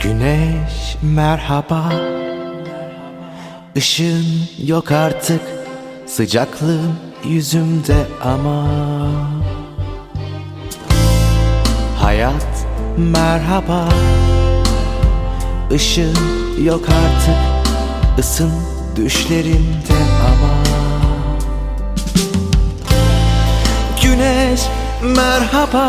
Güneş merhaba, ışın yok artık, sıcaklığın yüzümde ama. Hayat merhaba, ışın yok artık, ısın düşlerimde ama. Güneş merhaba,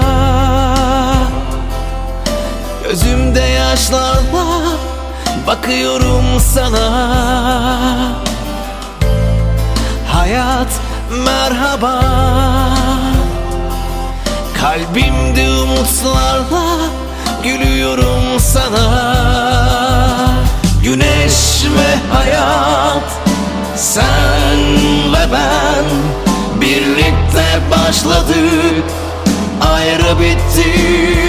gözümde yaşlarla bakıyorum sana. Hayat merhaba, kalbimde umutlarla gülüyorum sana. Güneş ve hayat, sen ve ben birlikte başladık, ayrı bittik.